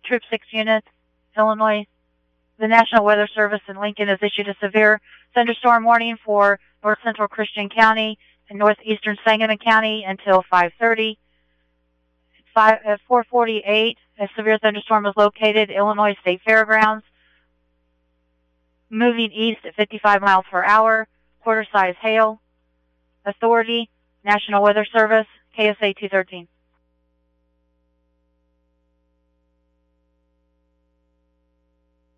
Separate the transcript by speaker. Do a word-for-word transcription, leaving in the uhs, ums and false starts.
Speaker 1: Troop six units, Illinois. The National Weather Service in Lincoln has issued a severe thunderstorm warning for north central Christian County and northeastern Sangamon County until five thirty. At four forty-eight, a severe thunderstorm was located at Illinois State Fairgrounds, moving east at fifty-five miles per hour, quarter-size hail. Authority, National Weather Service, K S A two thirteen.